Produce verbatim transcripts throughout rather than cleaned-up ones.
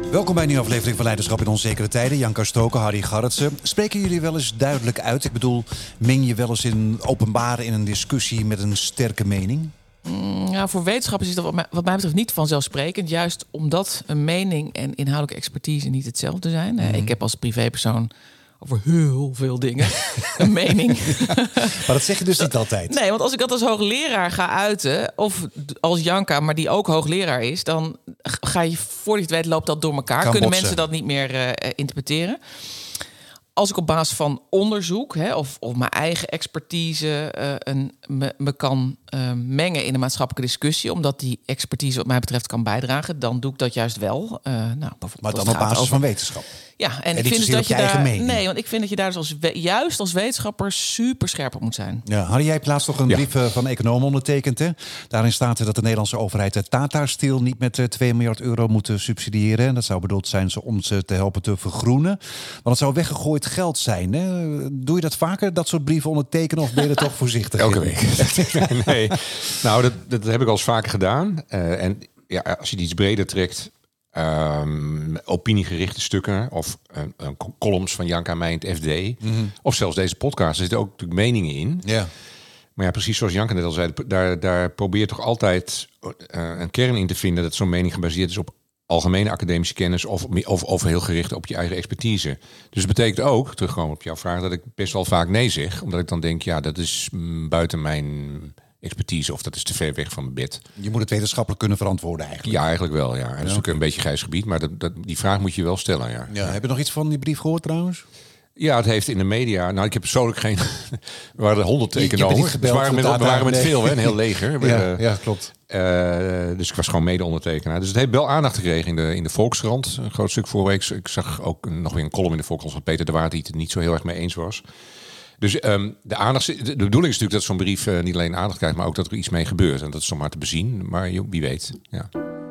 Welkom bij een nieuwe aflevering van Leiderschap in Onzekere Tijden. Janka Stoken, Harry Garretsen. Spreken jullie wel eens duidelijk uit? Ik bedoel, meng je wel eens in openbaar in een discussie met een sterke mening? Mm, ja, voor wetenschappers is dat wat mij, wat mij betreft niet vanzelfsprekend. Juist omdat een mening en inhoudelijke expertise niet hetzelfde zijn. Mm-hmm. Ik heb als privépersoon over heel veel dingen een mening. Maar dat zeg je dus niet altijd. Nee, want als ik dat als hoogleraar ga uiten, of als Janka, maar die ook hoogleraar is, dan ga je, voordat je het weet, loopt dat door elkaar. Kan Kunnen botsen. mensen dat niet meer uh, interpreteren? Als ik op basis van onderzoek, hè, of, of mijn eigen expertise uh, een, me, me kan uh, mengen in een maatschappelijke discussie, omdat die expertise wat mij betreft kan bijdragen, dan doe ik dat juist wel. Uh, nou, bijvoorbeeld maar dan op basis over van wetenschap. Ja, en, en ik vind vind dus dat je daar, mening. nee, want ik vind dat je daar dus als juist als wetenschapper super scherp op moet zijn. Ja, Harry, jij hebt laatst nog een ja. brief van economen ondertekend. Hè? Daarin staat er dat de Nederlandse overheid de Tata Steel niet met twee miljard euro moet subsidiëren. En dat zou bedoeld zijn om ze te helpen te vergroenen. Want het zou weggegooid geld zijn. Hè? Doe je dat vaker, dat soort brieven ondertekenen, of ben je er toch voorzichtig Elke in? week. Nee, nou, dat, dat heb ik al eens vaker gedaan. Uh, en ja, als je die iets breder trekt, Um, opiniegerichte stukken of uh, uh, columns van Janka en mij in het F D, mm-hmm. of zelfs deze podcast, er zitten ook natuurlijk meningen in. Ja. Maar ja, precies zoals Janka net al zei, daar, daar probeer je toch altijd uh, een kern in te vinden dat zo'n mening gebaseerd is op algemene academische kennis of, of, of heel gericht op je eigen expertise. Dus dat betekent ook, terugkomen op jouw vraag, dat ik best wel vaak nee zeg, omdat ik dan denk, ja, dat is mm, buiten mijn expertise of dat is te ver weg van mijn bed. Je moet het wetenschappelijk kunnen verantwoorden eigenlijk. Ja, eigenlijk wel, ja. En dat is ook een beetje grijs gebied, maar dat, dat, die vraag moet je wel stellen, ja. Ja, heb je nog iets van die brief gehoord trouwens? Ja, het heeft in de media... Nou, ik heb persoonlijk geen... We waren er honderd economen. Dus we waren met, we waren met veel, hè, een heel leger. Ja, ja, klopt. Uh, dus ik was gewoon mede-ondertekenaar. Dus het heeft wel aandacht gekregen in de, in de Volkskrant. Een groot stuk vorige week. Ik zag ook nog weer een column in de Volkskrant van Peter de Waard, die het niet zo heel erg mee eens was. Dus um, de, aandacht, de bedoeling is natuurlijk dat zo'n brief uh, niet alleen aandacht krijgt, maar ook dat er iets mee gebeurt. En dat is nog maar te bezien. Maar wie weet, ja.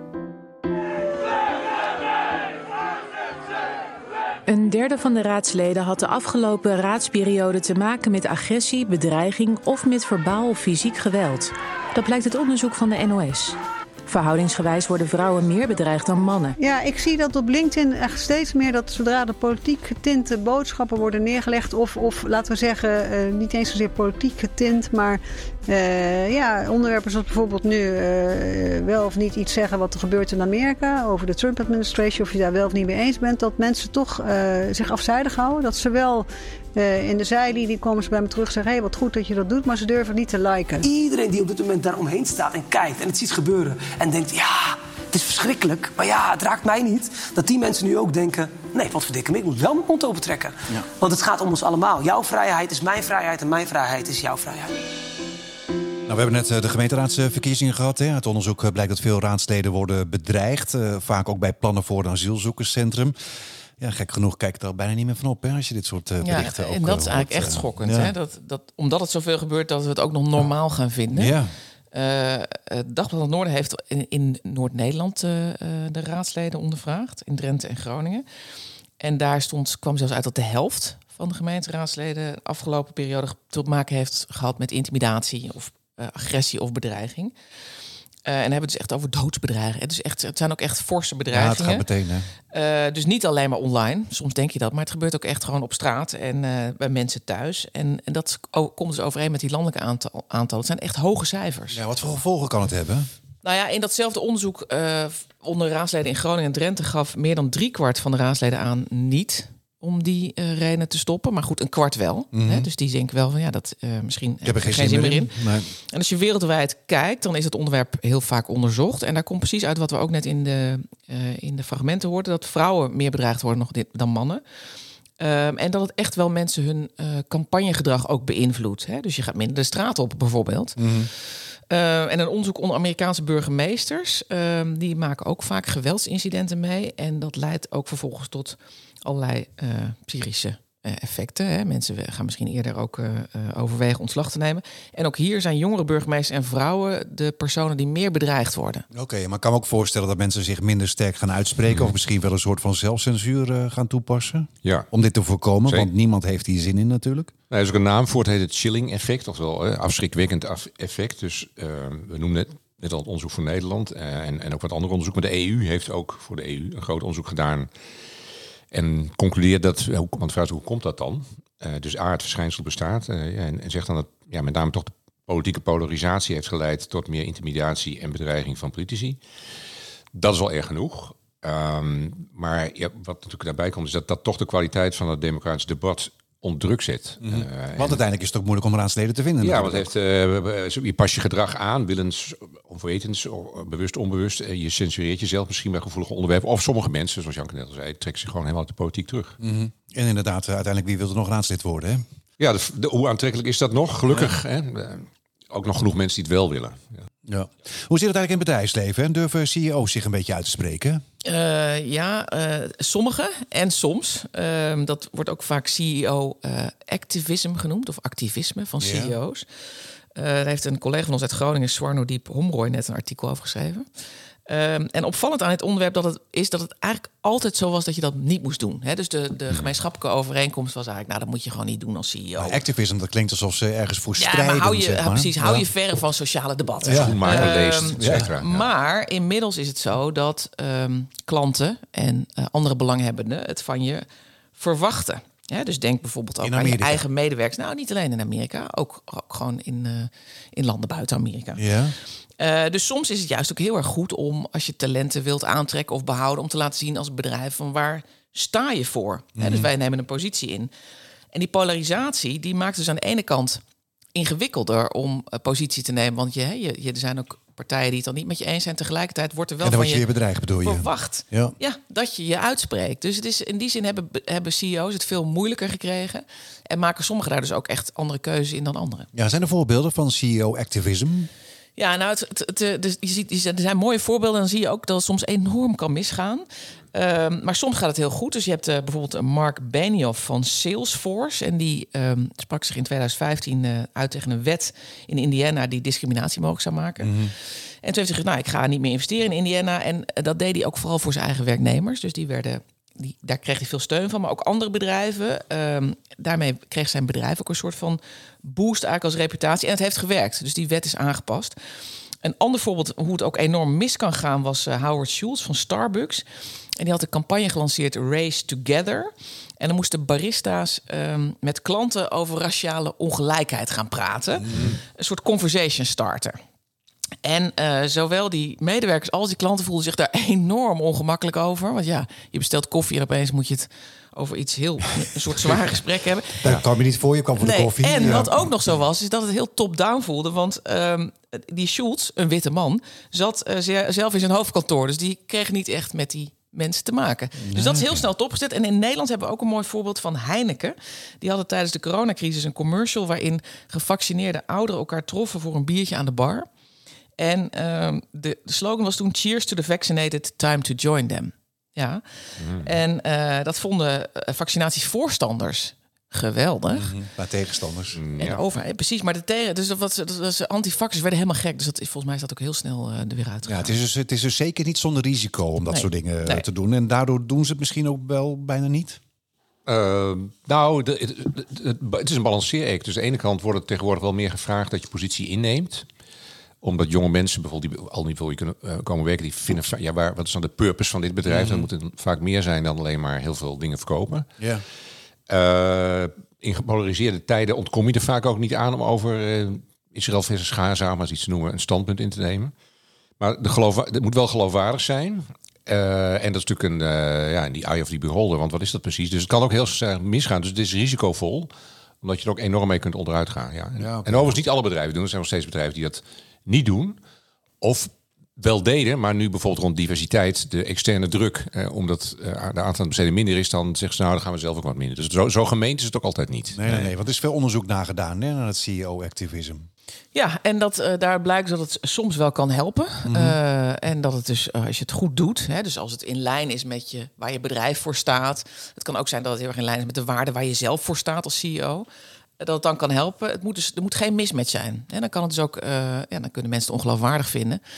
Een derde van de raadsleden had de afgelopen raadsperiode te maken met agressie, bedreiging of met verbaal of fysiek geweld. Dat blijkt uit onderzoek van de N O S. Verhoudingsgewijs worden vrouwen meer bedreigd dan mannen. Ja, ik zie dat op LinkedIn echt steeds meer dat zodra de politiek getinte boodschappen worden neergelegd, of, of laten we zeggen, uh, niet eens zozeer politiek getint, maar uh, ja, onderwerpen zoals bijvoorbeeld nu uh, wel of niet iets zeggen wat er gebeurt in Amerika over de Trump-administration, of je daar wel of niet mee eens bent, dat mensen toch uh, zich afzijdig houden. Dat ze wel Uh, in de zijlinie komen ze bij me terug en zeggen, hé, hey, wat goed dat je dat doet, maar ze durven het niet te liken. Iedereen die op dit moment daar omheen staat en kijkt en het ziet gebeuren en denkt, ja, het is verschrikkelijk, maar ja, het raakt mij niet. Dat die mensen nu ook denken, nee, wat verdikke me, ik moet wel mijn mond open trekken. Ja. Want het gaat om ons allemaal. Jouw vrijheid is mijn vrijheid en mijn vrijheid is jouw vrijheid. Nou, we hebben net de gemeenteraadsverkiezingen gehad. Hè. Uit onderzoek blijkt dat veel raadsleden worden bedreigd. Uh, vaak ook bij plannen voor een asielzoekerscentrum. Ja, gek genoeg kijkt er bijna niet meer van op, hè, als je dit soort uh, berichten ja, ook en dat is uh, eigenlijk hoort, echt uh, schokkend. Ja. Hè? Dat, dat, omdat het zoveel gebeurt, dat we het ook nog normaal gaan vinden. Ja. Uh, het Dagblad van het Noorden heeft in, in Noord-Nederland uh, de raadsleden ondervraagd. In Drenthe en Groningen. En daar stond, kwam zelfs uit dat de helft van de gemeenteraadsleden de afgelopen periode te maken heeft gehad met intimidatie of uh, agressie of bedreiging. Uh, en hebben het dus echt over doodsbedreigingen. Het, is echt, het zijn ook echt forse bedreigingen. Ja, het gaat meteen, hè? Uh, dus niet alleen maar online. Soms denk je dat, maar het gebeurt ook echt gewoon op straat en uh, bij mensen thuis. En, en dat komt dus overeen met die landelijke aantal, aantallen. Het zijn echt hoge cijfers. Ja, wat voor gevolgen kan het hebben? Nou ja, in datzelfde onderzoek uh, onder raadsleden in Groningen en Drenthe gaf meer dan driekwart van de raadsleden aan niet om die uh, redenen te stoppen. Maar goed, een kwart wel. Mm-hmm. Hè? Dus die denken wel van ja, dat uh, misschien ik heb er geen, geen zin meer in. in. Nee. En als je wereldwijd kijkt, dan is het onderwerp heel vaak onderzocht. En daar komt precies uit wat we ook net in de, uh, in de fragmenten hoorden, dat vrouwen meer bedreigd worden nog dit, dan mannen. Um, en dat het echt wel mensen hun uh, campagnegedrag ook beïnvloedt. Hè? Dus je gaat minder de straat op bijvoorbeeld. Mm-hmm. Uh, en een onderzoek onder Amerikaanse burgemeesters, uh, die maken ook vaak geweldsincidenten mee. En dat leidt ook vervolgens tot allerlei uh, psychische uh, effecten. Hè. Mensen gaan misschien eerder ook uh, uh, overwegen ontslag te nemen. En ook hier zijn jongere burgemeesters en vrouwen de personen die meer bedreigd worden. Oké, okay, maar ik kan me ook voorstellen dat mensen zich minder sterk gaan uitspreken. Mm. Of misschien wel een soort van zelfcensuur uh, gaan toepassen. Ja. Om dit te voorkomen, Zeker. Want niemand heeft hier zin in natuurlijk. Er is ook een naam voor, het heet het chilling effect. Oftewel uh, afschrikwekkend effect. Dus uh, we noemen het net al het onderzoek voor Nederland uh, en, en ook wat andere onderzoek. Maar de E U heeft ook voor de E U een groot onderzoek gedaan. En concludeert dat, want vraagt hoe komt dat dan? Uh, dus A, het verschijnsel bestaat. Uh, en, en zegt dan dat ja, met name toch de politieke polarisatie heeft geleid tot meer intimidatie en bedreiging van politici. Dat is al erg genoeg. Um, maar ja, wat natuurlijk daarbij komt, is dat dat toch de kwaliteit van het democratisch debat onder druk zit. Mm-hmm. Uh, want en, uiteindelijk is het ook moeilijk om raadsleden te vinden. Ja, want heeft, uh, je pas je gedrag aan, willens, onwetens, bewust, onbewust. Uh, je censureert jezelf misschien bij gevoelige onderwerpen. Of sommige mensen, zoals Janke net al zei, trekken zich gewoon helemaal uit de politiek terug. Mm-hmm. En inderdaad, uh, uiteindelijk, wie wil er nog raadslid worden? Hè? Ja, de, de, hoe aantrekkelijk is dat nog? Gelukkig. Ja. Hè? Uh, ook nog genoeg mensen die het wel willen. Ja. Ja. Hoe zit het eigenlijk in het bedrijfsleven? Hè? Durven C E O's zich een beetje uit te spreken? Uh, ja, uh, sommige en soms. Uh, dat wordt ook vaak C E O-activism uh, genoemd, of activisme van C E O's. Ja. Uh, daar heeft een collega van ons uit Groningen, Swarnodeep Homroy, net een artikel over geschreven. Uh, en opvallend aan het onderwerp dat het is dat het eigenlijk altijd zo was dat je dat niet moest doen. Hè? Dus de, de gemeenschappelijke overeenkomst was eigenlijk, nou, dat moet je gewoon niet doen als C E O. Maar activism, dat klinkt alsof ze ergens voor ja, strijden. Maar hou je, zeg maar. ja, precies, hou ja. je verre van sociale debatten. Ja. Schoenmaker Uh, leest, et cetera. Ja. Maar inmiddels is het zo dat um, klanten en uh, andere belanghebbenden het van je verwachten. Ja, dus denk bijvoorbeeld ook aan je eigen medewerkers. Nou, niet alleen in Amerika, ook, ook gewoon in, uh, in landen buiten Amerika. Ja. Uh, dus soms is het juist ook heel erg goed om, als je talenten wilt aantrekken of behouden, om te laten zien als bedrijf van waar sta je voor. Mm-hmm. He, dus wij nemen een positie in. En die polarisatie, die maakt dus aan de ene kant ingewikkelder om uh, positie te nemen. Want je, je, je, er zijn ook partijen die het dan niet met je eens zijn. Tegelijkertijd wordt er wel en dan van je je bedreigd, bedoel je? verwacht ja. Ja, dat je je uitspreekt. Dus het is, in die zin hebben, hebben C E O's het veel moeilijker gekregen. En maken sommigen daar dus ook echt andere keuzes in dan anderen. Ja, zijn er voorbeelden van C E O-activism? Ja, nou, het, het, het, dus je ziet, er zijn mooie voorbeelden. Dan zie je ook dat het soms enorm kan misgaan. Um, maar soms gaat het heel goed. Dus je hebt uh, bijvoorbeeld Mark Benioff van Salesforce. En die um, sprak zich in twintig vijftien uh, uit tegen een wet in Indiana die discriminatie mogelijk zou maken. Mm-hmm. En toen heeft hij gezegd, nou, ik ga niet meer investeren in Indiana. En uh, dat deed hij ook vooral voor zijn eigen werknemers. Dus die werden, die, daar kreeg hij veel steun van. Maar ook andere bedrijven. Um, daarmee kreeg zijn bedrijf ook een soort van boost eigenlijk als reputatie. En het heeft gewerkt. Dus die wet is aangepast. Een ander voorbeeld hoe het ook enorm mis kan gaan was uh, Howard Schultz van Starbucks. En die had een campagne gelanceerd, Race Together. En dan moesten barista's um, met klanten over raciale ongelijkheid gaan praten. Mm. Een soort conversation starter. En uh, zowel die medewerkers als die klanten voelden zich daar enorm ongemakkelijk over. Want ja, je bestelt koffie en opeens moet je het over iets heel, een soort zwaar gesprek hebben. Daar kwam je niet voor, je kwam voor nee, de koffie. En ja. wat ook nog zo was, is dat het heel top-down voelde. Want um, die Schultz, een witte man, zat uh, zelf in zijn hoofdkantoor. Dus die kreeg niet echt met die mensen te maken. Nee. Dus dat is heel snel topgezet. En in Nederland hebben we ook een mooi voorbeeld van Heineken. Die hadden tijdens de coronacrisis een commercial waarin gevaccineerde ouderen elkaar troffen voor een biertje aan de bar. En um, de, de slogan was toen: Cheers to the vaccinated, time to join them. Ja. Mm. En uh, dat vonden uh, vaccinatievoorstanders geweldig. Mm-hmm. Maar tegenstanders. En ja. over, precies, maar de tegen, dus dat was, dat was antivaxers werden helemaal gek. Dus dat, volgens mij is dat ook heel snel uh, er weer uit. Ja, het is, dus, het is dus zeker niet zonder risico om dat nee. soort dingen nee. te doen. En daardoor doen ze het misschien ook wel bijna niet. Uh, nou, de, het, het, het is een balanceeract. Dus aan de ene kant wordt het tegenwoordig wel meer gevraagd dat je positie inneemt. Omdat jonge mensen bijvoorbeeld die al niet voor je kunnen uh, komen werken, die vinden, ja, waar, wat is dan de purpose van dit bedrijf? Mm-hmm. Dan moet het vaak meer zijn dan alleen maar heel veel dingen verkopen. Ja. Uh, in gepolariseerde tijden ontkom je er vaak ook niet aan om over uh, Israël versus Gaza, maar iets te noemen, een standpunt in te nemen. Maar de geloof, het moet wel geloofwaardig zijn. Uh, en dat is natuurlijk een, uh, ja, in die eye of the beholder, want wat is dat precies? Dus het kan ook heel erg misgaan. Dus het is risicovol, omdat je er ook enorm mee kunt onderuit gaan. Ja. Ja, okay. En overigens niet alle bedrijven doen. Er zijn nog steeds bedrijven die dat niet doen. Of wel deden, maar nu bijvoorbeeld rond diversiteit, de externe druk, eh, omdat uh, de aantal besteden minder is, dan zeggen ze nou, dan gaan we zelf ook wat minder. Dus zo, zo gemeend is het ook altijd niet. Nee, nee, nee, want er is veel onderzoek naar gedaan, hè, naar het C E O-activism. Ja, en dat, uh, daar blijkt dat het soms wel kan helpen. Mm-hmm. Uh, en dat het dus, uh, als je het goed doet, hè, dus als het in lijn is met je, waar je bedrijf voor staat. Het kan ook zijn dat het heel erg in lijn is met de waarden waar je zelf voor staat als C E O. Dat het dan kan helpen. Het moet dus, er moet geen mismatch zijn. En dan kan het dus ook, uh, ja, dan kunnen mensen het ongeloofwaardig vinden.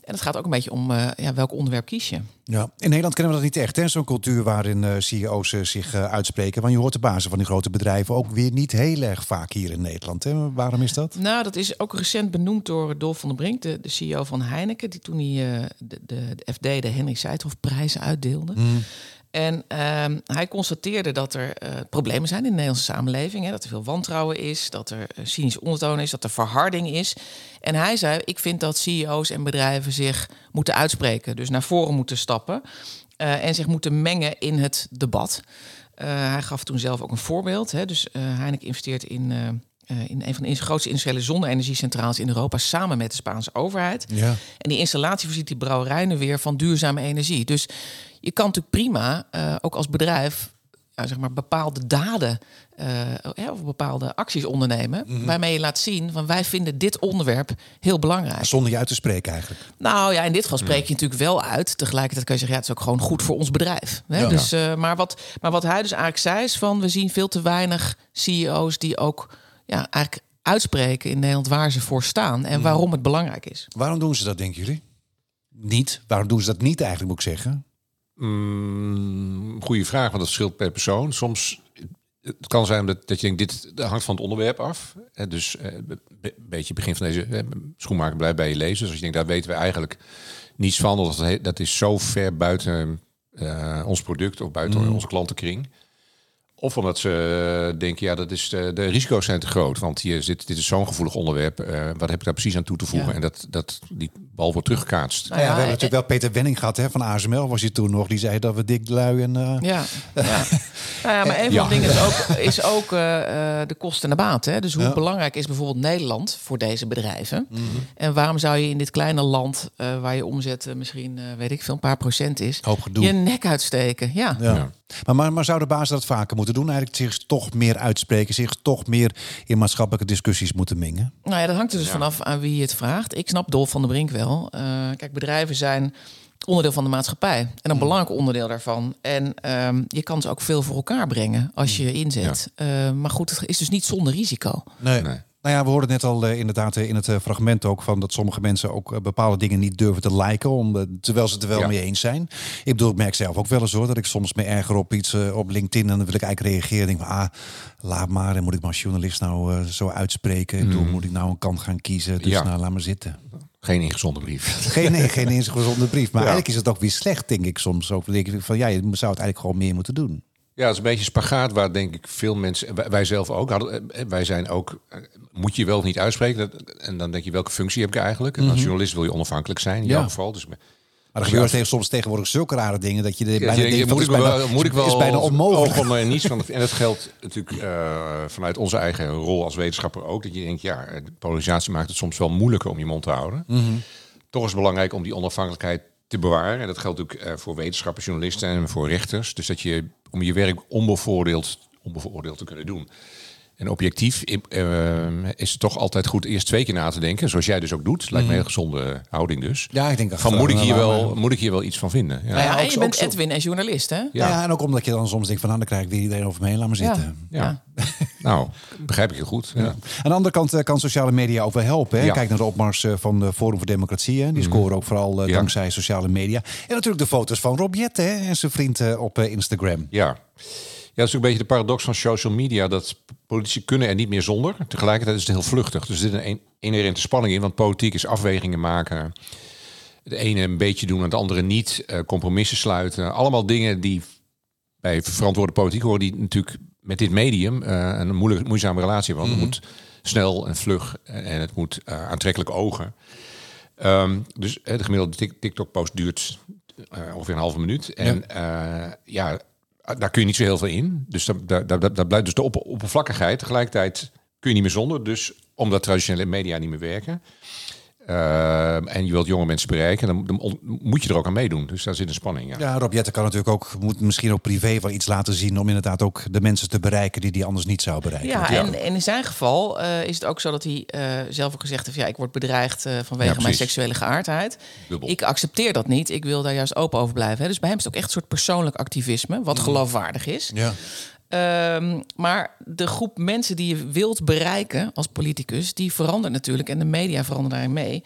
En het gaat ook een beetje om uh, ja, welk onderwerp kies je. Ja. In Nederland kennen we dat niet echt, hè? Zo'n cultuur waarin uh, C E O's uh, zich uh, uitspreken. Want je hoort de bazen van die grote bedrijven ook weer niet heel erg vaak hier in Nederland. Hè? Waarom is dat? Nou, dat is ook recent benoemd door Dolf van den Brink, de, de C E O van Heineken, die toen hij uh, de, de, de F D, de Henry Seithoff prijzen uitdeelde. Mm. En uh, hij constateerde dat er uh, problemen zijn in de Nederlandse samenleving. Hè, dat er veel wantrouwen is, dat er uh, cynische ondertoon is, dat er verharding is. En hij zei, ik vind dat C E O's en bedrijven zich moeten uitspreken. Dus naar voren moeten stappen uh, en zich moeten mengen in het debat. Uh, hij gaf toen zelf ook een voorbeeld. Hè, dus uh, Heineken investeert in... Uh, Uh, in een van de grootste industriële zonne-energiecentrales in Europa samen met de Spaanse overheid. Ja. En die installatie voorziet die brouwerij nu weer van duurzame energie. Dus je kan natuurlijk prima, uh, ook als bedrijf, uh, zeg maar bepaalde daden uh, of bepaalde acties ondernemen, mm-hmm. waarmee je laat zien van wij vinden dit onderwerp heel belangrijk. Zonder je uit te spreken eigenlijk. Nou ja, in dit geval spreek je natuurlijk wel uit. Tegelijkertijd kan je zeggen, ja, het is ook gewoon goed voor ons bedrijf. Hè? Ja. Dus, uh, maar, wat, maar wat hij dus eigenlijk zei is van, we zien veel te weinig C E O's die ook ja, eigenlijk uitspreken in Nederland waar ze voor staan en waarom het belangrijk is. Waarom doen ze dat, denken jullie? Niet? Waarom doen ze dat niet eigenlijk, moet ik zeggen? Mm, goeie vraag, want dat verschilt per persoon. Soms het kan zijn dat, dat je denkt, dit hangt van het onderwerp af. Dus een uh, beetje begin van deze uh, schoenmaker blijft bij je lezen. Dus als je denkt, daar weten we eigenlijk niets van. Dat, dat is zo ver buiten uh, ons product of buiten mm. onze klantenkring. Of omdat ze denken, ja, dat is de, de risico's zijn te groot. Want hier zit, dit is zo'n gevoelig onderwerp. Uh, wat heb ik daar precies aan toe te voegen? Ja. En dat, dat die bal wordt teruggekaatst. Nou ja, we hebben natuurlijk wel Peter Wenning gehad, hè, van A S M L was je toen nog. Die zei dat we dik lui en... Uh... Ja, ja. nou ja, maar een van ja. de dingen is ook, is ook uh, de kosten en de baat. Hè? Dus hoe ja. belangrijk is bijvoorbeeld Nederland voor deze bedrijven? Mm-hmm. En waarom zou je in dit kleine land, uh, waar je omzet uh, misschien, uh, weet ik veel, een paar procent is, je nek uitsteken? Ja. ja. ja. Maar, maar, maar zou de baas dat vaker moeten doen? Eigenlijk zich toch meer uitspreken, zich toch meer in maatschappelijke discussies moeten mengen? Nou ja, dat hangt er dus ja. vanaf aan wie je het vraagt. Ik snap Dolf van den Brink wel. Uh, kijk, bedrijven zijn onderdeel van de maatschappij. En een mm. belangrijk onderdeel daarvan. En um, je kan ze ook veel voor elkaar brengen als je je inzet. Ja. Uh, maar goed, het is dus niet zonder risico. Nee. nee. Nou ja, we hoorden net al uh, inderdaad uh, in het uh, fragment ook van dat sommige mensen ook uh, bepaalde dingen niet durven te liken, om, uh, terwijl ze het er wel ja. mee eens zijn. Ik bedoel, ik merk zelf ook wel eens hoor, dat ik soms me erger op iets uh, op LinkedIn en dan wil ik eigenlijk reageren. Denk van, ah, laat maar, en moet ik maar als journalist nou uh, zo uitspreken? Ik bedoel, mm. moet ik nou een kant gaan kiezen? Dus ja. nou, laat maar zitten. Geen ingezonde brief. Geen, nee, geen ingezonde brief. Maar ja. eigenlijk is het ook weer slecht, denk ik soms. Ook denk ik van, ja, je zou het eigenlijk gewoon meer moeten doen. Ja, het is een beetje een spagaat waar denk ik veel mensen, wij, wij zelf ook, hadden, wij zijn ook, moet je wel of niet uitspreken? En dan denk je, welke functie heb ik eigenlijk? En als mm-hmm. journalist wil je onafhankelijk zijn, in ja. jouw geval. Dus, maar er gebeuren tegen, soms tegenwoordig zulke rare dingen dat je, de, ja, bijna je, je, denkt, moet, ik bijna, wel, moet ik wel is bijna onmogelijk. Om, om, niets van de, en dat geldt natuurlijk uh, vanuit onze eigen rol als wetenschapper ook. Dat je denkt, ja, de polarisatie maakt het soms wel moeilijker om je mond te houden. Mm-hmm. Toch is het belangrijk om die onafhankelijkheid te bewaren. En dat geldt ook uh, voor wetenschappers, journalisten en voor rechters. Dus dat je om je werk onbevoordeeld, onbevooroordeeld te kunnen doen. En objectief uh, is het toch altijd goed eerst twee keer na te denken. Zoals jij dus ook doet. Lijkt me een heel gezonde houding dus. Ja, ik denk dat van moet ik hier wel, maar... moet ik hier wel iets van vinden. Ja, ja, ja en je ook, bent ook Edwin en journalist, hè? Ja. ja, en ook omdat je dan soms denkt van, nou, dan krijg ik weer iedereen over me heen. Laat me zitten. Ja. ja. ja. Nou, begrijp ik heel goed. Ja. Ja. Aan de andere kant uh, kan sociale media ook wel helpen. Hè? Ja. Kijk naar de opmars uh, van de Forum voor Democratie. Hè? Die mm. scoren ook vooral uh, ja. dankzij sociale media. En natuurlijk de foto's van Rob Jetten hè? En zijn vriend uh, op uh, Instagram. Ja. Ja, dat is ook een beetje de paradox van social media. Dat politici kunnen er niet meer zonder. Tegelijkertijd is het heel vluchtig. Dus er zit een inherente spanning in. Want politiek is afwegingen maken. De ene een beetje doen en de andere niet. Uh, compromissen sluiten. Allemaal dingen die bij verantwoorde politiek horen. Die natuurlijk met dit medium uh, een moeilijk, moeizame relatie hebben. Want mm-hmm. het moet snel en vlug. En het moet uh, aantrekkelijk ogen. Um, dus uh, de gemiddelde TikTok-post duurt uh, ongeveer een halve minuut. En ja... Uh, ja daar kun je niet zo heel veel in. Dus daar, daar, daar blijft dus de op, oppervlakkigheid. Tegelijkertijd kun je niet meer zonder. Dus omdat traditionele media niet meer werken. Uh, en je wilt jonge mensen bereiken. Dan, dan moet je er ook aan meedoen. Dus daar zit een spanning. Ja, ja Rob Jetten kan natuurlijk ook moet misschien ook privé wel iets laten zien. Om inderdaad ook de mensen te bereiken die die anders niet zou bereiken. Ja, ja. En, en in zijn geval uh, is het ook zo dat hij uh, zelf ook gezegd heeft. Ja, ik word bedreigd uh, vanwege ja, mijn seksuele geaardheid. Dubbel. Ik accepteer dat niet. Ik wil daar juist open over blijven. Hè. Dus bij hem is het ook echt een soort persoonlijk activisme. Wat mm. geloofwaardig is. Ja. Um, maar de groep mensen die je wilt bereiken als politicus, die verandert natuurlijk en de media veranderen daarin mee.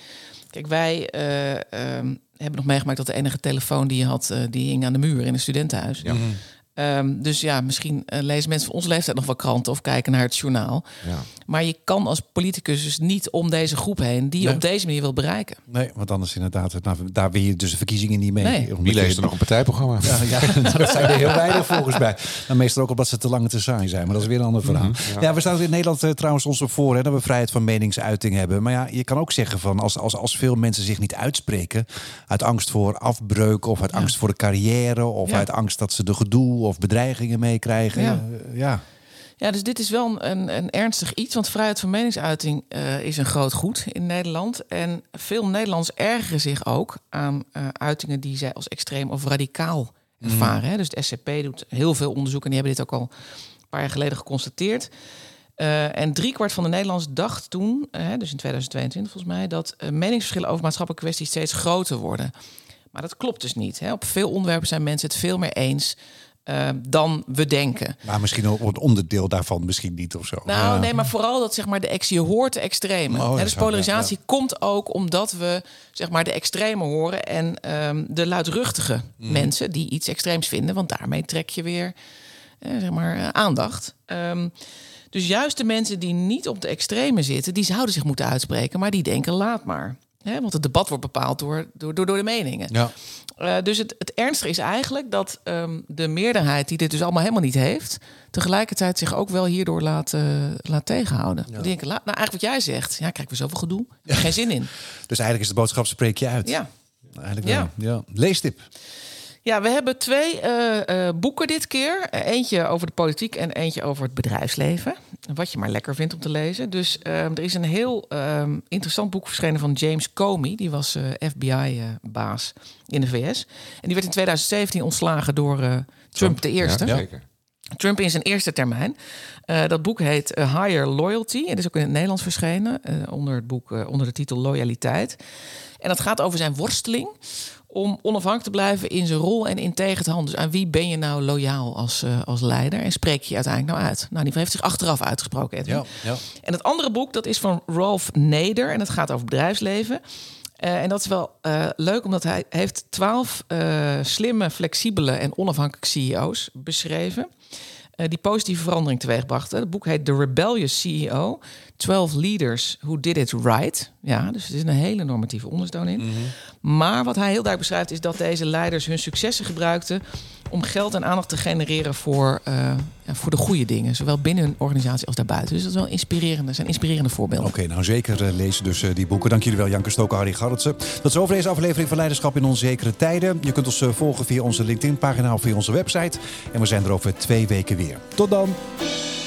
Kijk, wij uh, um, hebben nog meegemaakt dat de enige telefoon die je had, uh, die hing aan de muur in een studentenhuis. Ja. Mm-hmm. Um, dus ja, misschien uh, lezen mensen van onze leeftijd nog wel kranten of kijken naar het journaal. Ja. Maar je kan als politicus dus niet om deze groep heen die je nee. op deze manier wil bereiken. Nee, want anders inderdaad, nou, daar win je dus de verkiezingen niet mee. Nee. Wie leest er nog een partijprogramma? Ja, ja, dat zijn er heel weinig volgens mij. Maar meestal ook omdat ze te lang en te saai zijn. Maar dat is weer een ander verhaal. Mm-hmm, ja. ja, we staan in Nederland uh, trouwens ons voor hè, dat we vrijheid van meningsuiting hebben. Maar ja, je kan ook zeggen van als, als, als veel mensen zich niet uitspreken uit angst voor afbreuk of uit ja. angst voor de carrière of ja. uit angst dat ze de gedoe of bedreigingen meekrijgen. Ja. Uh, ja. Ja, dus dit is wel een, een ernstig iets. Want vrijheid van meningsuiting uh, is een groot goed in Nederland. En veel Nederlanders ergeren zich ook aan uh, uitingen die zij als extreem of radicaal ervaren. Mm. Hè? Dus de S C P doet heel veel onderzoek en die hebben dit ook al een paar jaar geleden geconstateerd. Uh, en driekwart van de Nederlanders dacht toen, uh, dus in tweeduizend tweeëntwintig volgens mij, dat uh, meningsverschillen over maatschappelijke kwesties steeds groter worden. Maar dat klopt dus niet. Hè? Op veel onderwerpen zijn mensen het veel meer eens Uh, dan we denken. Maar misschien ook een onderdeel daarvan misschien niet of zo. Nou, ja. nee, maar vooral dat zeg maar de ex, je hoort de extreme. Oh, He, dus polarisatie ja, ja. komt ook omdat we zeg maar de extreme horen en um, de luidruchtige mm. mensen die iets extreems vinden, want daarmee trek je weer uh, zeg maar uh, aandacht. Um, dus juist de mensen die niet op de extreme zitten, die zouden zich moeten uitspreken, maar die denken laat maar. He, want het debat wordt bepaald door, door, door de meningen. Ja. Uh, dus het, het ernstige is eigenlijk dat um, de meerderheid die dit dus allemaal helemaal niet heeft, tegelijkertijd zich ook wel hierdoor laat, uh, laat tegenhouden. Ja. Die denken, nou eigenlijk wat jij zegt, ja, krijgen we zoveel gedoe, ja. geen zin in. Dus eigenlijk is de boodschap spreek je uit. Ja. Eigenlijk wel. Ja. Ja. Leestip. Ja, we hebben twee uh, uh, boeken dit keer. Eentje over de politiek en eentje over het bedrijfsleven. Wat je maar lekker vindt om te lezen. Dus uh, er is een heel uh, interessant boek verschenen van James Comey. Die was uh, F B I-baas uh, in de V S. En die werd in tweeduizend zeventien ontslagen door uh, Trump, Trump de eerste. Ja, zeker. Trump in zijn eerste termijn. Uh, dat boek heet uh, Higher Loyalty. En is ook in het Nederlands verschenen. Uh, onder het boek, uh, onder de titel Loyaliteit. En dat gaat over zijn worsteling om onafhankelijk te blijven in zijn rol en integer te handelen. Dus aan wie ben je nou loyaal als, uh, als leider? En spreek je je uiteindelijk nou uit? Nou, die heeft zich achteraf uitgesproken, Edwin. Ja, ja. En het andere boek, dat is van Ralph Nader. En dat gaat over bedrijfsleven. Uh, en dat is wel uh, leuk, omdat hij heeft twaalf uh, slimme, flexibele en onafhankelijke C E O's beschreven. Uh, die positieve verandering teweegbrachten. Het boek heet The Rebellious C E O. twaalf Leaders Who Did It Right. Ja, dus er is een hele normatieve ondertoon in. Mm-hmm. Maar wat hij heel duidelijk beschrijft is dat deze leiders hun successen gebruikten om geld en aandacht te genereren voor, uh, ja, voor de goede dingen. Zowel binnen hun organisatie als daarbuiten. Dus dat is wel inspirerende, zijn inspirerende voorbeelden. Oké, okay, nou zeker uh, lezen dus uh, die boeken. Dank jullie wel, Janke Stoker, Harry Garretsen. Dat is over deze aflevering van Leiderschap in Onzekere Tijden. Je kunt ons uh, volgen via onze LinkedIn-pagina of via onze website. En we zijn er over twee weken weer. Tot dan!